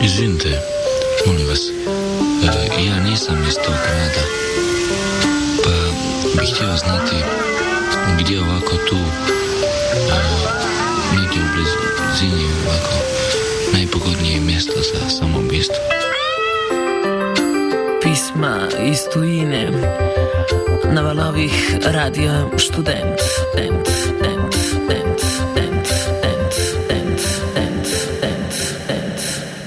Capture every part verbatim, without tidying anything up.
Izvinite, molim vas, e, ja nisam iz tog grada, pa bih htio znati gdje ovako tu, e, negdje u blizini ovako najpogodnije mjesto za samoubistvo. Pisma iz tujine na valovih Radia Študent. Dent, dent, dent, dent, dent, dent, dent, dent, dent.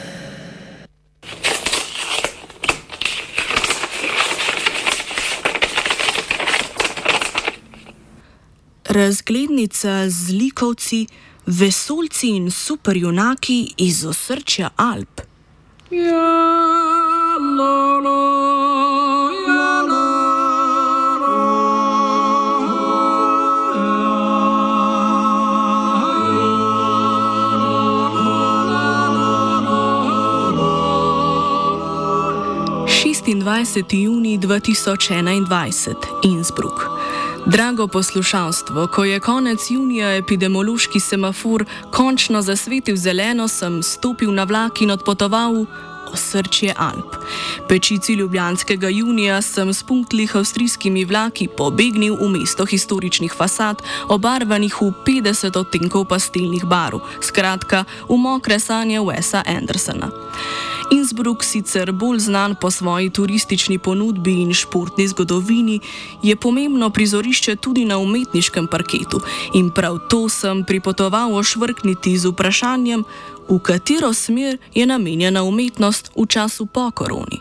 Razglednica z likovci, vesoljci in superjunaki iz osrčja Alp. Ja, la, la, ja, la, la, šestindvajseti junij dva tisoč enaindvajset, Innsbruck. Drago poslušalstvo, ko je konec junija epidemiološki semafor končno zasvetil zeleno, sem stopil na vlak in odpotoval v osrčje Alp. Pečici ljubljanskega junija sem s punktnih avstrijskimi vlaki pobegnil v mesto historičnih fasad, obarvanih v petdeset odtenkov pastelnih barv, skratka v mokre sanje Wesa Andersona. Innsbruck, sicer bolj znan po svoji turistični ponudbi in športni zgodovini, je pomembno prizorišče tudi na umetniškem parketu in prav to sem pripotoval ošvrkniti z vprašanjem, v katero smer je namenjena umetnost v času po koroni.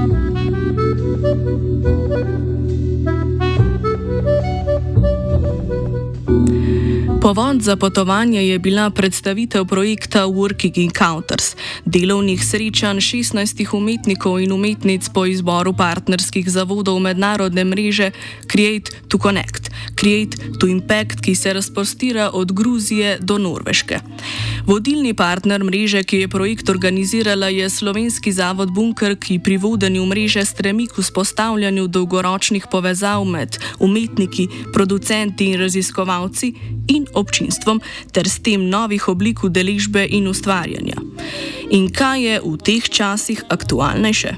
Povod za potovanje je bila predstavitev projekta Working Encounters, delovnih srečanj šestnajstih umetnikov in umetnic po izboru partnerskih zavodov mednarodne mreže Create to Connect, Create to Impact, ki se razprostira od Gruzije do Norveške. Vodilni partner mreže, ki je projekt organizirala, je slovenski zavod Bunker, ki pri vodenju mreže stremi k vzpostavljanju dolgoročnih povezav med umetniki, producenti in raziskovalci in občinstvom ter s tem novih oblik udeležbe in ustvarjanja. In kaj je v teh časih aktualnejše?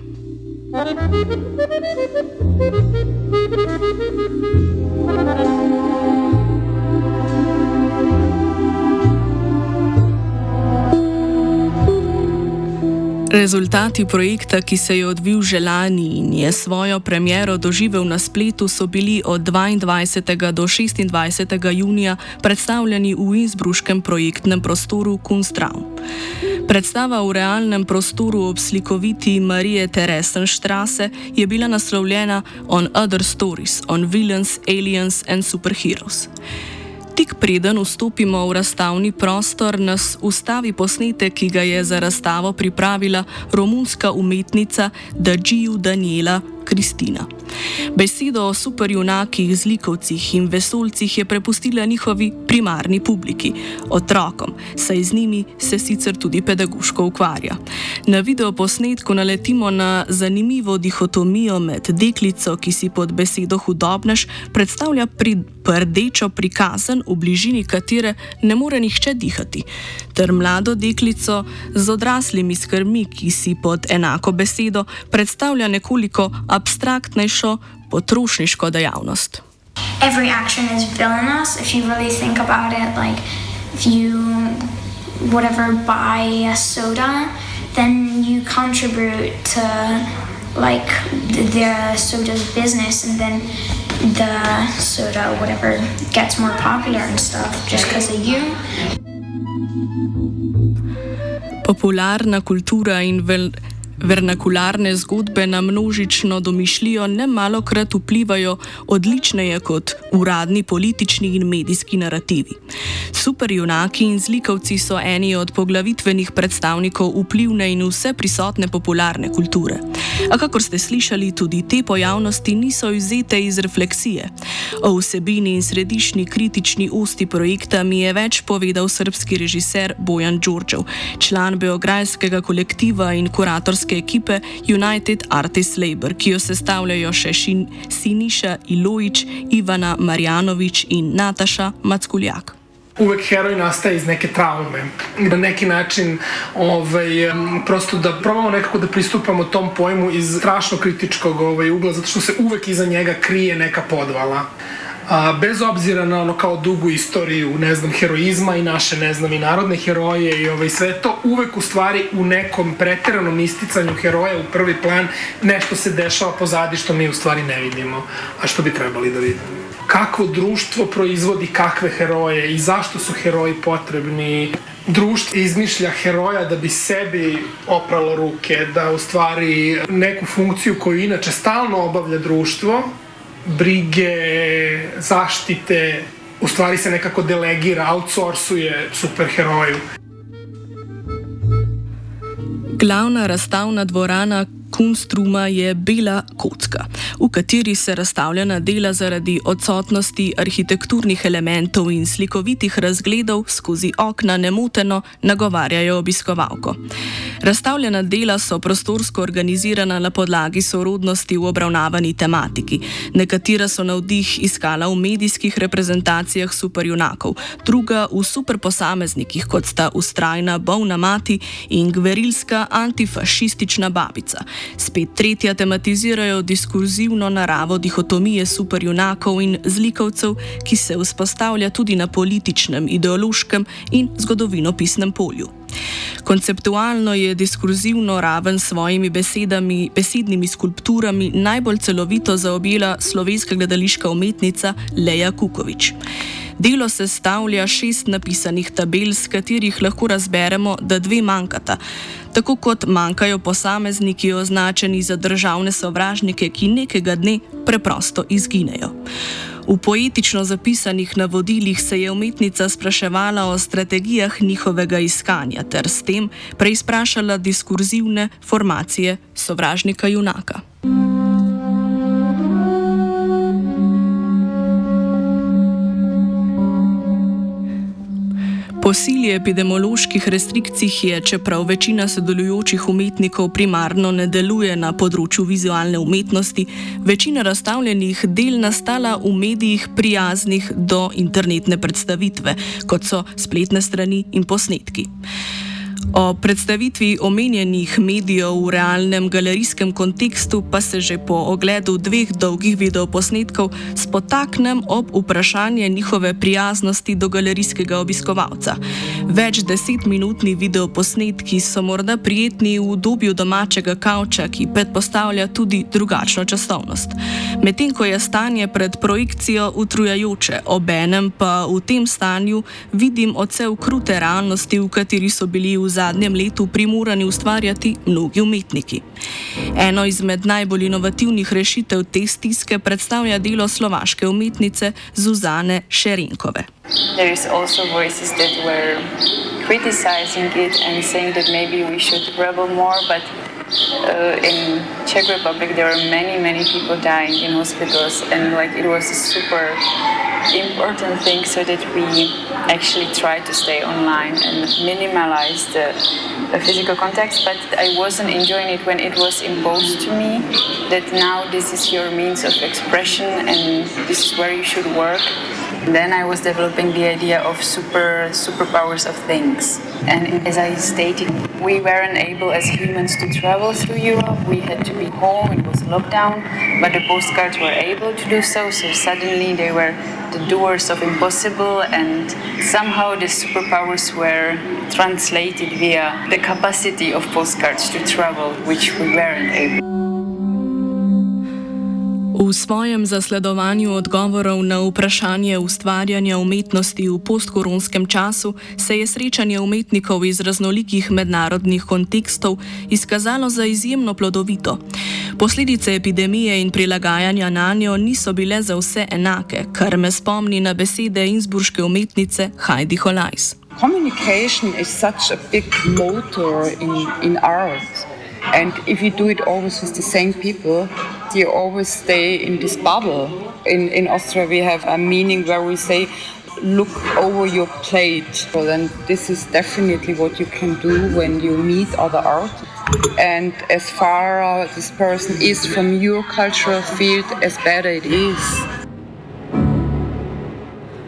Rezultati projekta, ki se je odvil že lani in je svojo premiero doživel na spletu, so bili od dvaindvajsetega do šestindvajsetega junija predstavljeni v innsbruškem projektnem prostoru Kunstraum. Predstava v realnem prostoru ob slikoviti Marije Theresienstraße je bila naslovljena On Other Stories, on Villains, Aliens and Superheroes. Tik preden vstopimo v razstavni prostor, nas ustavi posnetek, ki ga je za razstavo pripravila romunska umetnica Dagiu Daniela Kristina. Besedo o superjunakih, zlikovcih in vesoljcih je prepustila njihovi primarni publiki, otrokom, saj z njimi se sicer tudi pedagoško ukvarja. Na videoposnetku naletimo na zanimivo dihotomijo med deklico, ki si pod besedo hudobnež predstavlja prdečo prikazen, v bližini katere ne more nihče dihati, ter mlado deklico z odraslimi skrbmi, ki si pod enako besedo predstavlja nekoliko abstraktnejšo potrošniško dejavnost. Every action is villainous if you really think about it. Like if you whatever buy a soda, then you contribute to like the, the soda's business, and then the soda whatever gets more popular and stuff just because of you. Popularna kultura in vel vernakularne zgodbe na množično domišljijo nemalokrat vplivajo odličneje kot uradni politični in medijski narativi. Superjunaki in zlikovci so eni od poglavitvenih predstavnikov vplivne in vse prisotne popularne kulture. A kakor ste slišali, tudi te pojavnosti niso izvzete iz refleksije. O vsebini in središčni kritični osti projekta mi je več povedal srbski režiser Bojan Đorđev, član beograjskega kolektiva in kuratorske ekipe United Artists Labor, ki jo sestavljajo še Siniša Ilojić, Ivana Marjanović in Nataša Mackuljak. uvek heroj nastaje iz neke traume. Na neki način ovaj, prosto da probamo nekako da pristupamo tom pojmu iz strašno kritičkog ovaj, ugla, zato što se uvek iza njega krije neka podvala. A, bez obzira na ono kao dugu istoriju, ne znam, heroizma i naše, ne znam, i narodne heroje i ovaj, sve to, uvek u stvari u nekom preteranom isticanju heroja u prvi plan nešto se dešava pozadi što mi u stvari ne vidimo, a što bi trebali da vidimo. Kakvo društvo proizvodi kakve heroje i zašto su heroji potrebni? Društvo izmišlja heroja da bi sebi opralo ruke, da u stvari neku funkciju koju inače stalno obavlja društvo, brige, zaštite, u stvari se nekako delegira, outsourcuje superheroju. Glavna razstavna dvorana Kunstruma je Bela kocka, v kateri se razstavljena dela zaradi odsotnosti arhitekturnih elementov in slikovitih razgledov skozi okna nemoteno nagovarjajo obiskovalko. Razstavljena dela so prostorsko organizirana na podlagi sorodnosti v obravnavani tematiki. Nekatera so navdih iskala v medijskih reprezentacijah superjunakov, druga v superposameznikih, kot sta vztrajna bolna mati in gverilska antifašistična babica. Spet tretja tematizirajo diskurzivno naravo dihotomije superjunakov in zlikovcev, ki se vzpostavlja tudi na političnem, ideološkem in zgodovinopisnem polju. Konceptualno je diskurzivno raven s svojimi besedami, besednimi skulpturami najbolj celovito zaobjela slovenska gledališka umetnica Leja Kukovič. Delo sestavlja šest napisanih tabel, s katerih lahko razberemo, da dve manjkata, tako kot manjkajo posamezniki označeni za državne sovražnike, ki nekega dne preprosto izginejo. V poetično zapisanih navodilih se je umetnica spraševala o strategijah njihovega iskanja ter s tem preizprašala diskurzivne formacije sovražnika junaka. Po sili epidemioloških restrikcij je, čeprav večina sodelujočih umetnikov primarno ne deluje na področju vizualne umetnosti, večina razstavljenih del nastala v medijih prijaznih do internetne predstavitve, kot so spletne strani in posnetki. O predstavitvi omenjenih medijev v realnem galerijskem kontekstu pa se že po ogledu dveh dolgih videoposnetkov spotaknem ob vprašanje njihove prijaznosti do galerijskega obiskovalca. Več desetminutni videoposnetki so morda prijetni v udobju domačega kavča, ki predpostavlja tudi drugačno časovnost. Medtem ko je stanje pred projekcijo utrujajoče, obenem pa v tem stanju vidim odsev krute realnosti, v kateri so bili v zadnjem letu primorani ustvarjati mnogi umetniki. Eno izmed najbolj inovativnih rešitev te stiske predstavlja delo slovaške umetnice Zuzane Šerenkove. There is also voices that were criticizing it and saying that maybe we should travel more, but uh, in Czech Republic there are many, many people dying in hospitals, and like it was a super important thing, so that we actually try to stay online and minimalize the, the physical contact, but I wasn't enjoying it when it was imposed to me that now this is your means of expression and this is where you should work. Then I was developing the idea of super superpowers of things. And as I stated, we weren't able as humans to travel through Europe. We had to be home, it was lockdown, but the postcards were able to do so. So suddenly they were the doors of impossible, and somehow the superpowers were translated via the capacity of postcards to travel, which we weren't able. V svojem zasledovanju odgovorov na vprašanje ustvarjanja umetnosti v postkoronskem času se je srečanje umetnikov iz raznolikih mednarodnih kontekstov izkazalo za izjemno plodovito. Posledice epidemije in prilagajanja nanjo niso bile za vse enake, kar me spomni na besede innsbruške umetnice Heidi Holajs. Communication is such a big motor in, in art. And if you do it always with the same people, you always stay in this bubble. In, in Austria we have a meaning where we say, look over your plate. So then this is definitely what you can do when you meet other art. And as far as this person is from your cultural field, as better it is.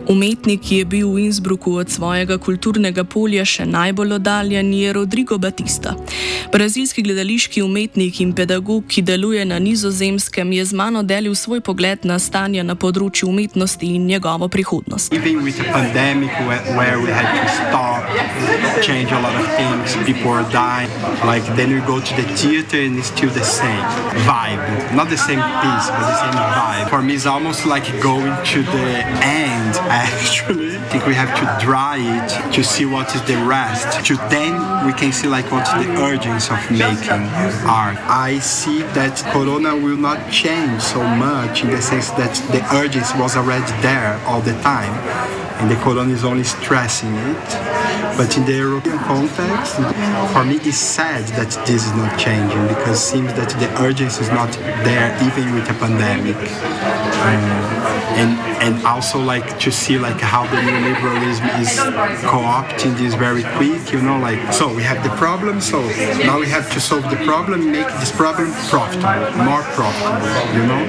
Umetnik, ki je bil v Innsbrucku od svojega kulturnega polja še najbolj oddaljen, je Rodrigo Batista. Brazilski gledališki umetnik in pedagog, ki deluje na Nizozemskem, je z mano delil svoj pogled na stanje na področju umetnosti in njegovo prihodnost. Even with the pandemic where we had to stop, change a lot of things, people are dying, like then we go to the theater and it's still the same vibe. Not the same piece, but the same vibe. For me, it's almost like going to the end, actually. I think we have to dry it to see what is the rest. To then we can see like what's the urgency of making art. I see that Corona will not change so much in the sense that the urgency was already there all the time. And the Corona is only stressing it. But in the European context, for me it's sad that this is not changing because it seems that the urgency is not there even with the pandemic. Um, and and also like to see like how the neoliberalism is co-opting this very quick, you know, like so we have the problem, so now we have to solve the problem, make this problem profitable, more profitable, you know.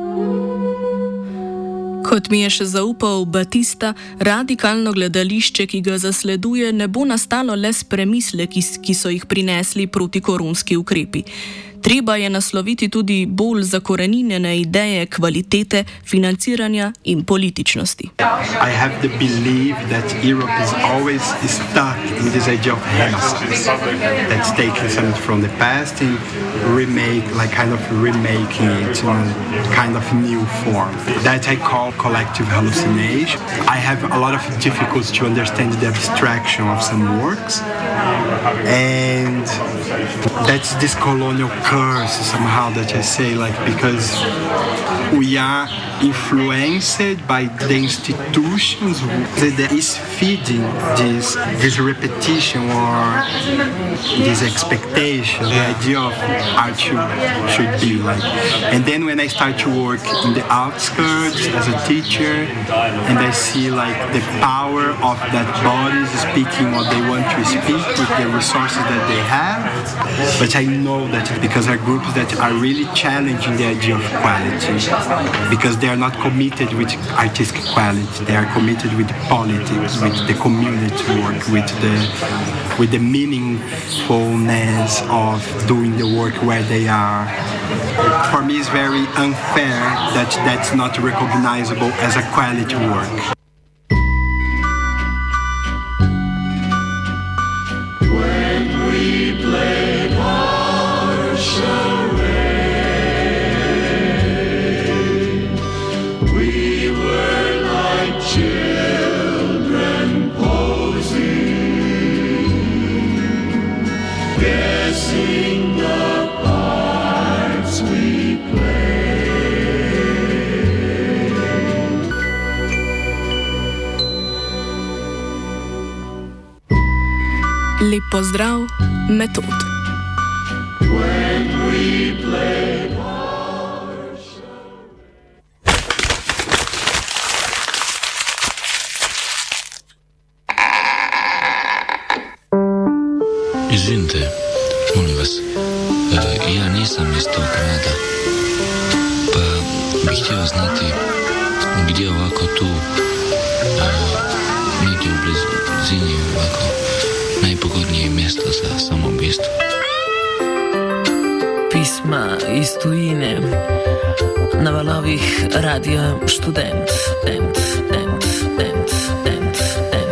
Kot mi je še zaupal Batista, radikalno gledališče, ki ga zasleduje, ne bo nastalo le s premisleki, ki so jih prinesli protikoronski ukrepi. Treba je nasloviti tudi bolj zakoreninjene ideje kvalitete, financiranja in političnosti. I have the belief that Europe is always stuck in this idea of renaissance. That's taking something from the past and remake, like kind of remaking it in a kind of new form. That I call collective hallucination. I have a lot of difficulty to understand the abstraction of some works. And that's this colonial curse somehow that I say, like, because we are influenced by the institutions that is feeding this this repetition or this expectation, the idea of art should, should be like. And then when I start to work in the outskirts as a teacher, and I see like the power of that bodies speaking what they want to speak with the resources that they have, but I know that because there are groups that are really challenging the idea of quality, because they are not committed with artistic quality, they are committed with politics, with the community work, with the with the meaningfulness of doing the work where they are. For me, it's very unfair that that's not recognizable as a quality work. Lep pozdrav, Metod. Izvinite, molim vas, e, ja nisam iz tog grada, pa bih htio znati gdje ovako tu, e, negdje u blizini ovako najpogodnije mjesto za samoubistvo. Pisma iz tujine na valovih Radia Študent. Ent, ent, ent, ent, ent.